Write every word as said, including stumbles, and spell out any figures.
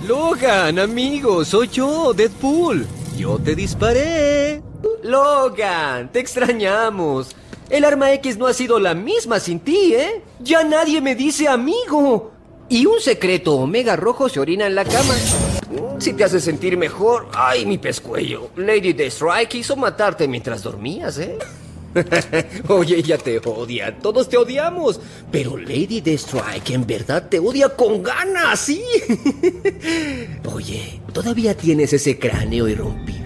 Logan, amigo, soy yo, Deadpool. Yo te disparé. Logan, te extrañamos. El arma X no ha sido la misma sin ti, ¿eh? Ya nadie me dice amigo. Y un secreto Omega Rojo se orina en la cama. Si te hace sentir mejor, ay, mi pescuello. Lady Deathstrike quiso matarte mientras dormías, ¿eh? Oye, ella te odia, todos te odiamos. Pero Lady Deathstrike en verdad te odia con ganas, ¿sí? Oye, ¿todavía tienes ese cráneo irrompible?